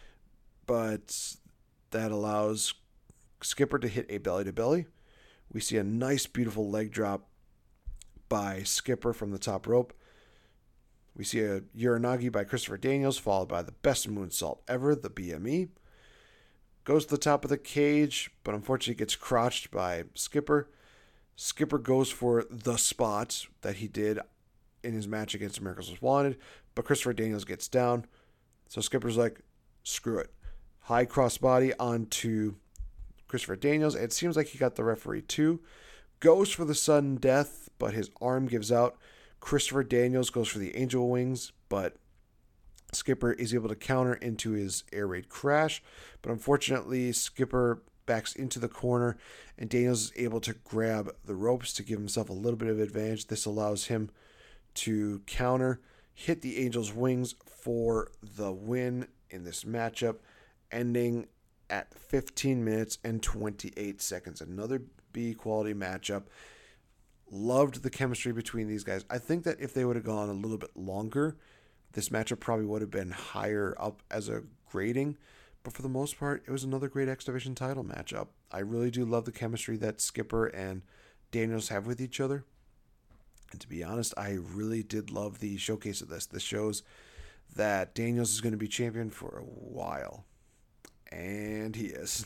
A: But that allows Skipper to hit a belly-to-belly. We see a nice, beautiful leg drop by Skipper from the top rope. We see a Uranagi by Christopher Daniels, followed by the best moonsault ever, the BME. Goes to the top of the cage, but unfortunately gets crotched by Skipper. Skipper goes for the spot that he did in his match against America's Most Wanted, but Christopher Daniels gets down. So Skipper's like, screw it. High crossbody onto Christopher Daniels. It seems like he got the referee too. Goes for the sudden death, but his arm gives out. Christopher Daniels goes for the angel wings, but Skipper is able to counter into his air raid crash. But unfortunately, Skipper backs into the corner, and Daniels is able to grab the ropes to give himself a little bit of advantage. This allows him to counter, hit the angel's wings for the win in this matchup, ending at 15 minutes and 28 seconds. Another B quality matchup. Loved the chemistry between these guys. I think that if they would have gone a little bit longer, this matchup probably would have been higher up as a grading. But for the most part, it was another great X Division title matchup. I really do love the chemistry that Skipper and Daniels have with each other. And to be honest, I really did love the showcase of this. This shows that Daniels is going to be champion for a while. And he is.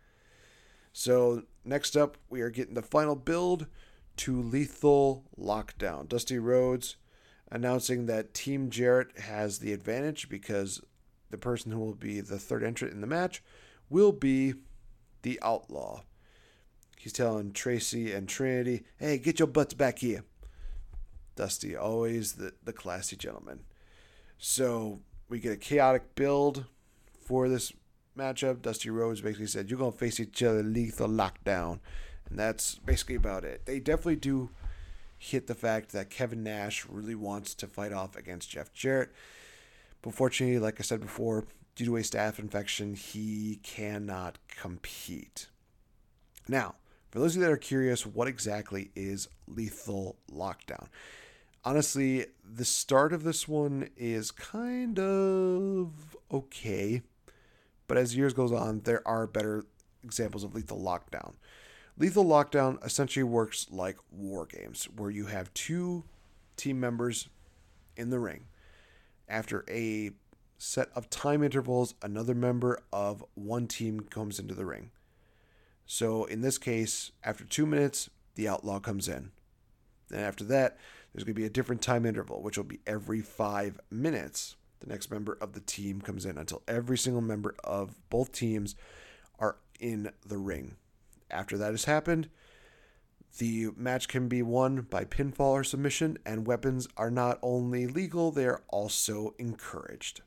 A: So next up, we are getting the final build to Lethal Lockdown. Dusty Rhodes announcing that Team Jarrett has the advantage because the person who will be the third entrant in the match will be the Outlaw. He's telling Tracy and Trinity, hey, get your butts back here. Dusty, always the classy gentleman. So we get a chaotic build for this matchup. Dusty Rhodes basically said, you're going to face each other Lethal Lockdown. And that's basically about it. They definitely do hit the fact that Kevin Nash really wants to fight off against Jeff Jarrett. But fortunately, like I said before, due to a staph infection, he cannot compete. Now, for those of you that are curious, what exactly is Lethal Lockdown? Honestly, the start of this one is kind of okay. But as years goes on, there are better examples of Lethal Lockdown. Lethal Lockdown essentially works like war games, where you have two team members in the ring. After a set of time intervals, another member of one team comes into the ring. So in this case, after 2 minutes, the Outlaw comes in. Then after that, there's going to be a different time interval, which will be every 5 minutes. The next member of the team comes in until every single member of both teams are in the ring. After that has happened, the match can be won by pinfall or submission, and weapons are not only legal, they are also encouraged.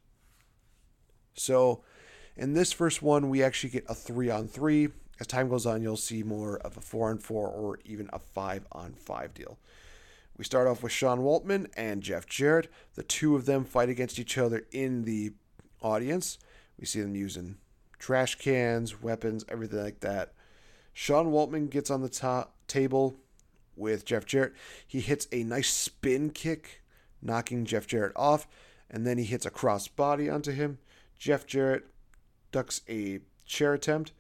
A: So, in this first one, we actually get a 3-on-3. As time goes on, you'll see more of a 4-on-4 or even a 5-on-5 deal. We start off with Sean Waltman and Jeff Jarrett. The two of them fight against each other in the audience. We see them using trash cans, weapons, everything like that. Sean Waltman gets on the top table with Jeff Jarrett. He hits a nice spin kick, knocking Jeff Jarrett off, and then he hits a cross body onto him. Jeff Jarrett ducks a chair attempt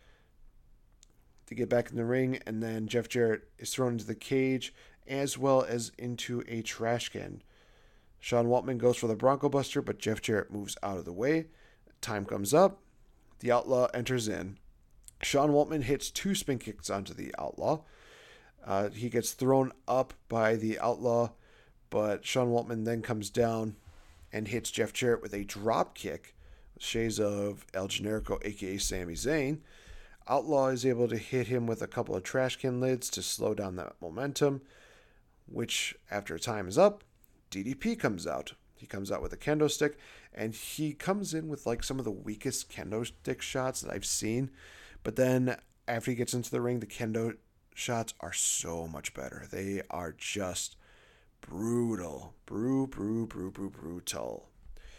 A: to get back in the ring, and then Jeff Jarrett is thrown into the cage as well as into a trash can. Sean Waltman goes for the Bronco Buster, but Jeff Jarrett moves out of the way. Time comes up. The Outlaw enters in. Sean Waltman hits 2 spin kicks onto the Outlaw. He gets thrown up by the Outlaw, but Sean Waltman then comes down and hits Jeff Jarrett with a drop kick, shades of El Generico, aka Sami Zayn. Outlaw is able to hit him with a couple of trash can lids to slow down that momentum, which after time is up, DDP comes out. He comes out with a kendo stick, and he comes in with like some of the weakest kendo stick shots that I've seen. But then after he gets into the ring, the kendo shots are so much better. They are just brutal. Brutal.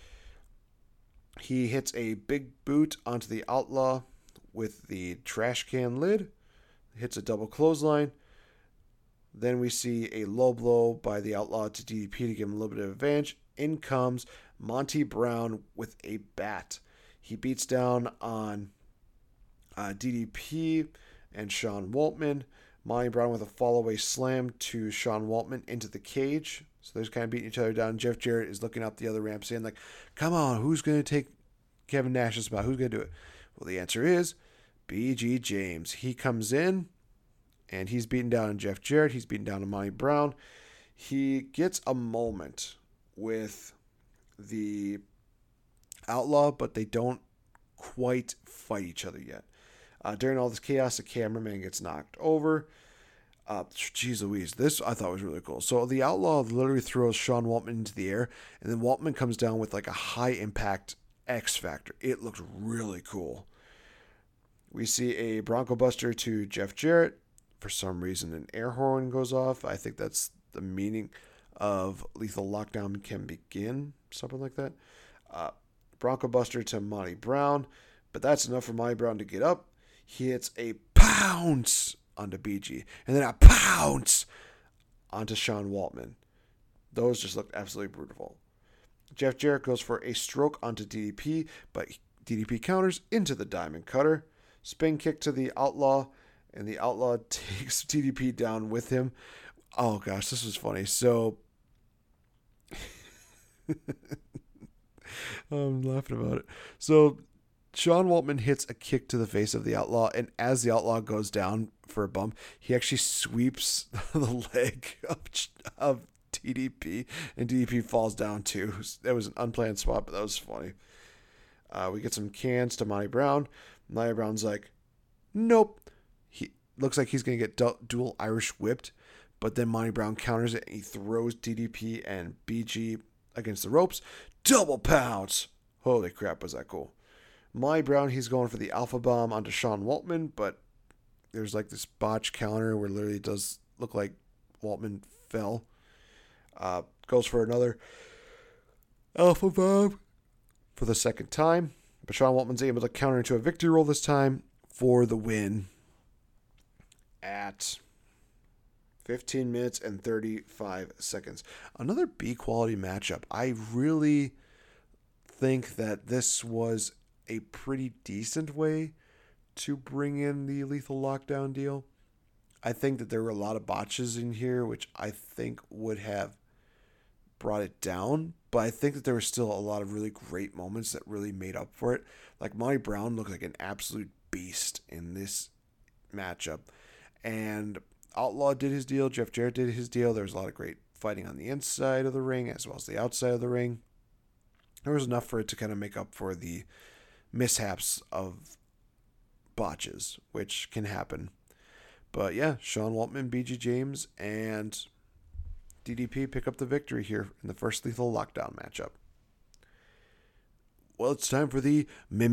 A: He hits a big boot onto the Outlaw with the trash can lid. Hits a double clothesline. Then we see a low blow by the Outlaw to DDP to give him a little bit of advantage. In comes Monty Brown with a bat. He beats down on DDP and Sean Waltman. Monty Brown with a fall-away slam to Sean Waltman into the cage. So they're kind of beating each other down. Jeff Jarrett is looking up the other ramp saying, like, come on, who's going to take Kevin Nash's spot? Who's going to do it? Well, the answer is BG James. He comes in, and he's beating down on Jeff Jarrett. He's beating down on Monty Brown. He gets a moment with the Outlaw, but they don't quite fight each other yet. During all this chaos, the cameraman gets knocked over. Jeez Louise, this I thought was really cool. So the Outlaw literally throws Sean Waltman into the air, and then Waltman comes down with like a high impact X Factor. It looks really cool. We see a Bronco Buster to Jeff Jarrett. For some reason, an air horn goes off. I think that's the meaning of Lethal Lockdown can begin, something like that. Bronco Buster to Monty Brown, but that's enough for Monty Brown to get up. He hits a pounce onto BG, and then a pounce onto Sean Waltman. Those just looked absolutely brutal. Jeff Jarrett goes for a stroke onto DDP, but DDP counters into the Diamond Cutter. Spin kick to the Outlaw, and the Outlaw takes DDP down with him. Oh gosh, this was funny. So I'm laughing about it. So Sean Waltman hits a kick to the face of the Outlaw, and as the Outlaw goes down for a bump, he actually sweeps the leg of DDP, and DDP falls down too. That was an unplanned spot, but that was funny. We get some cans to Monty Brown. Monty Brown's like, nope. He looks like he's going to get dual Irish whipped, but then Monty Brown counters it, and he throws DDP and BG against the ropes. Double pounce. Holy crap, was that cool. Monty Brown, he's going for the Alpha Bomb onto Sean Waltman, but there's like this botch counter where it literally does look like Waltman fell. Goes for another Alpha Bomb for the second time, but Sean Waltman's able to counter into a victory roll this time for the win at 15 minutes and 35 seconds. Another B quality matchup. I really think that this was a pretty decent way to bring in the Lethal Lockdown deal. I think that there were a lot of botches in here, which I think would have brought it down, but I think that there were still a lot of really great moments that really made up for it. Like Monty Brown looked like an absolute beast in this matchup, and Outlaw did his deal, Jeff Jarrett did his deal. There was a lot of great fighting on the inside of the ring as well as the outside of the ring. There was enough for it to kind of make up for the mishaps of botches, which can happen. But yeah, Sean Waltman, BG James, and DDP pick up the victory here in the first Lethal Lockdown matchup. Well, it's time for the main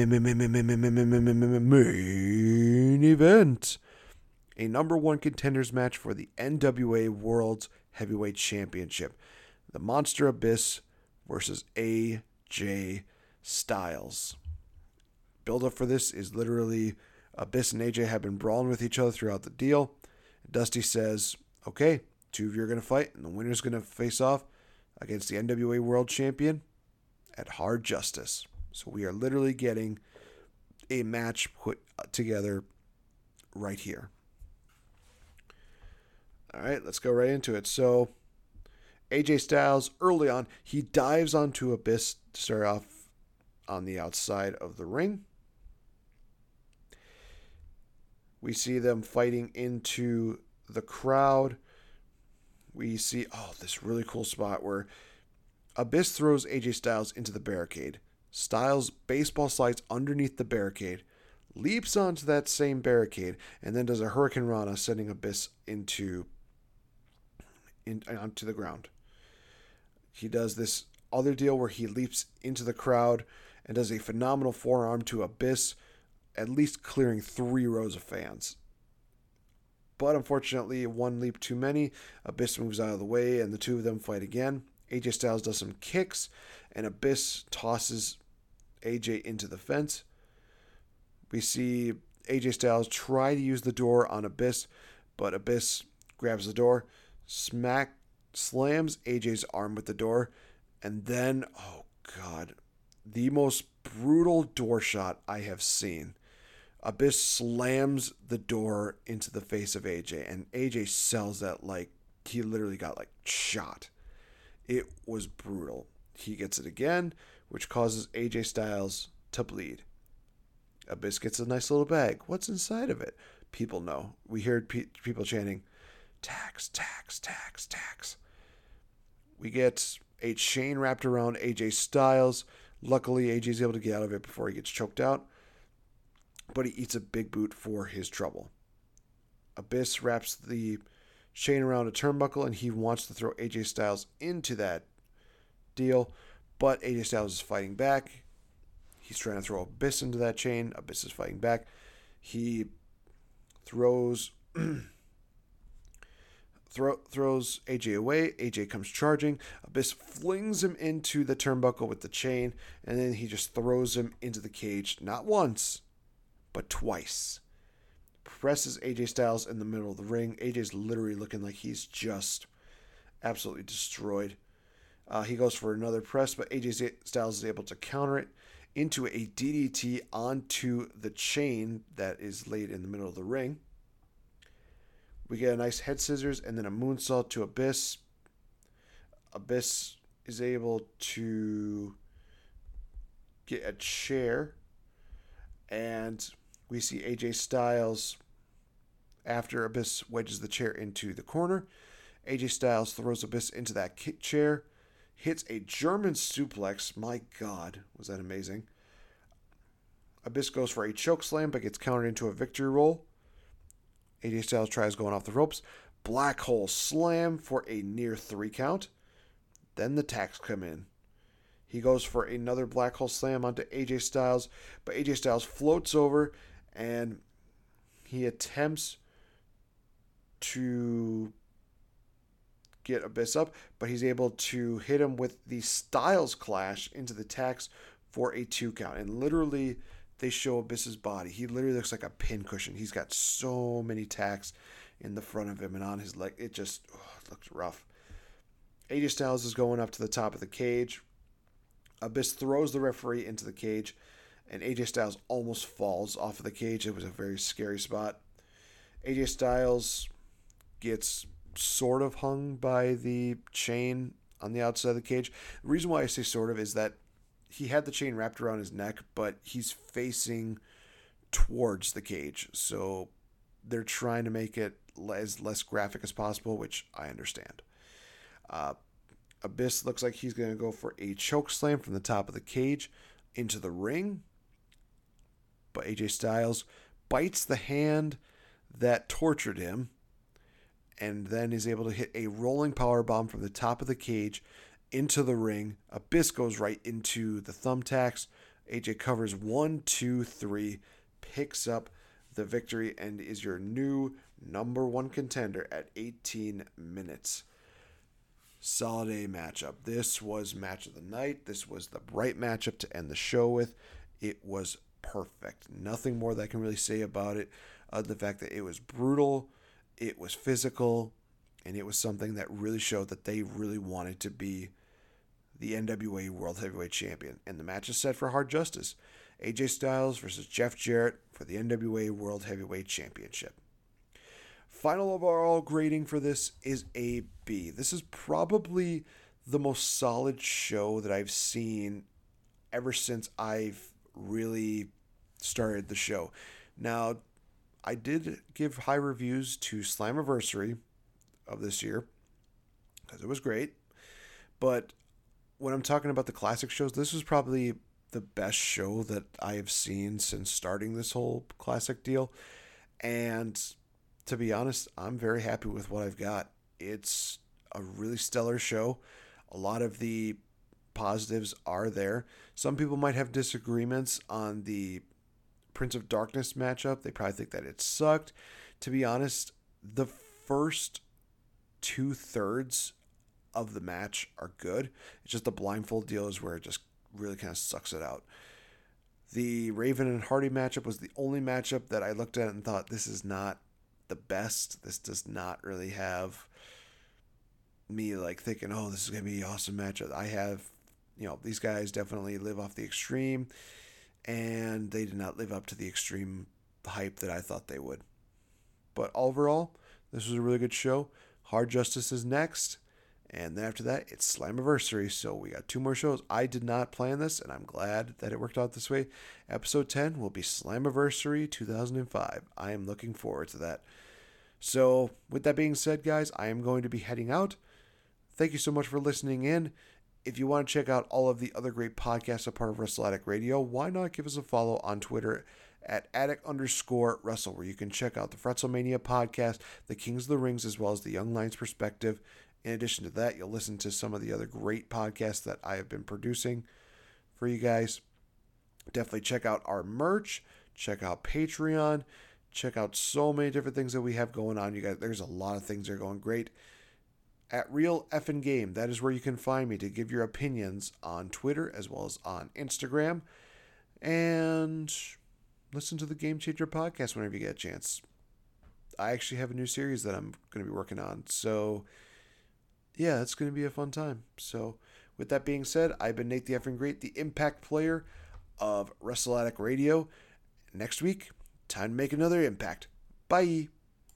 A: event. A number one contenders match for the NWA World's Heavyweight Championship. The Monster Abyss versus AJ Styles. Build-up for this is literally Abyss and AJ have been brawling with each other throughout the deal. Dusty says, okay, two of you are going to fight, and the winner's going to face off against the NWA World Champion at Hard Justice. So we are literally getting a match put together right here. All right, let's go right into it. So AJ Styles, early on, he dives onto Abyss to start off on the outside of the ring. We see them fighting into the crowd. We see, this really cool spot where Abyss throws AJ Styles into the barricade. Styles baseball slides underneath the barricade, leaps onto that same barricade, and then does a Hurricane Rana, sending Abyss onto the ground. He does this other deal where he leaps into the crowd and does a phenomenal forearm to Abyss, at least clearing 3 rows of fans. But unfortunately, one leap too many. Abyss moves out of the way, and the two of them fight again. AJ Styles does some kicks, and Abyss tosses AJ into the fence. We see AJ Styles try to use the door on Abyss, but Abyss grabs the door, slams AJ's arm with the door, and then, oh God, the most brutal door shot I have seen. Abyss slams the door into the face of AJ, and AJ sells that like he literally got like shot. It was brutal. He gets it again, which causes AJ Styles to bleed. Abyss gets a nice little bag. What's inside of it? People know. We heard people chanting, tax, tax, tax, tax. We get a chain wrapped around AJ Styles. Luckily, AJ's able to get out of it before he gets choked out, but he eats a big boot for his trouble. Abyss wraps the chain around a turnbuckle, and he wants to throw AJ Styles into that deal, but AJ Styles is fighting back. He's trying to throw Abyss into that chain. Abyss is fighting back. He throws AJ away. AJ comes charging. Abyss flings him into the turnbuckle with the chain, and then he just throws him into the cage, not once, but twice. Presses AJ Styles in the middle of the ring. AJ's literally looking like he's just absolutely destroyed. He goes for another press, but AJ Styles is able to counter it into a DDT onto the chain that is laid in the middle of the ring. We get a nice head scissors and then a moonsault to Abyss. Abyss is able to get a chair, and we see AJ Styles, after Abyss wedges the chair into the corner, AJ Styles throws Abyss into that chair, hits a German suplex. My God, was that amazing. Abyss goes for a choke slam, but gets countered into a victory roll. AJ Styles tries going off the ropes. Black hole slam for a near 3 count. Then the tacks come in. He goes for another black hole slam onto AJ Styles, but AJ Styles floats over and he attempts to get Abyss up, but he's able to hit him with the Styles Clash into the tacks for a 2 count. And literally, they show Abyss's body. He literally looks like a pincushion. He's got so many tacks in the front of him and on his leg. It just looks rough. AJ Styles is going up to the top of the cage. Abyss throws the referee into the cage, and AJ Styles almost falls off of the cage. It was a very scary spot. AJ Styles gets sort of hung by the chain on the outside of the cage. The reason why I say sort of is that he had the chain wrapped around his neck, but he's facing towards the cage. So they're trying to make it as less graphic as possible, which I understand. Abyss looks like he's going to go for a choke slam from the top of the cage into the ring. But AJ Styles bites the hand that tortured him and then is able to hit a rolling powerbomb from the top of the cage into the ring. Abyss goes right into the thumbtacks. AJ covers 1, 2, 3, picks up the victory, and is your new number 1 contender at 18 minutes. Solid A matchup. This was match of the night. This was the right matchup to end the show with. It was perfect. Nothing more that I can really say about it. The fact that it was brutal, it was physical, and it was something that really showed that they really wanted to be the NWA World Heavyweight Champion. And the match is set for Hard Justice. AJ Styles versus Jeff Jarrett for the NWA World Heavyweight Championship. Final overall grading for this is a B. This is probably the most solid show that I've seen ever since I've really started the show. Now, I did give high reviews to Slammiversary of this year because it was great, but when I'm talking about the classic shows, this was probably the best show that I have seen since starting this whole classic deal. And to be honest, I'm very happy with what I've got. It's a really stellar show. A lot of the positives are there. Some people might have disagreements on the Prince of Darkness matchup. They probably think that it sucked. To be honest, the first 2/3 of the match are good. It's just the blindfold deal is where it just really kind of sucks it out. The Raven and Hardy matchup was the only matchup that I looked at and thought, this is not the best. This does not really have me like thinking, oh, this is going to be an awesome matchup. I have, these guys definitely live off the extreme, and they did not live up to the extreme hype that I thought they would. But overall, this was a really good show. Hard Justice is next. And then after that, it's Slammiversary. So we got 2 more shows. I did not plan this, and I'm glad that it worked out this way. Episode 10 will be Slammiversary 2005. I am looking forward to that. So with that being said, guys, I am going to be heading out. Thank you so much for listening in. If you want to check out all of the other great podcasts a part of Wrestle Addict Radio, why not give us a follow on Twitter at addict_wrestle, where you can check out the Fretzelmania podcast, the Kings of the Rings, as well as the Young Lions Perspective. In addition to that, you'll listen to some of the other great podcasts that I have been producing for you guys. Definitely check out our merch, check out Patreon, check out so many different things that we have going on. You guys, there's a lot of things that are going great. At Real Effin' Game, that is where you can find me to give your opinions on Twitter as well as on Instagram. And listen to the Game Changer podcast whenever you get a chance. I actually have a new series that I'm going to be working on. So yeah, it's going to be a fun time. So with that being said, I've been Nate the Effing Great, the Impact player of Wrestle Addict Radio. Next week, time to make another impact. Bye.